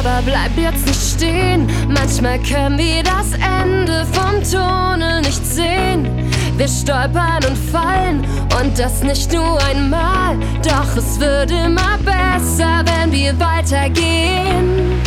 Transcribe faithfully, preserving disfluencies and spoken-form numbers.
aber bleib jetzt nicht stehen. Manchmal können wir das Ende vom Tunnel nicht sehen. Wir stolpern und fallen und das nicht nur einmal. Doch es wird immer besser, wenn wir weitergehen.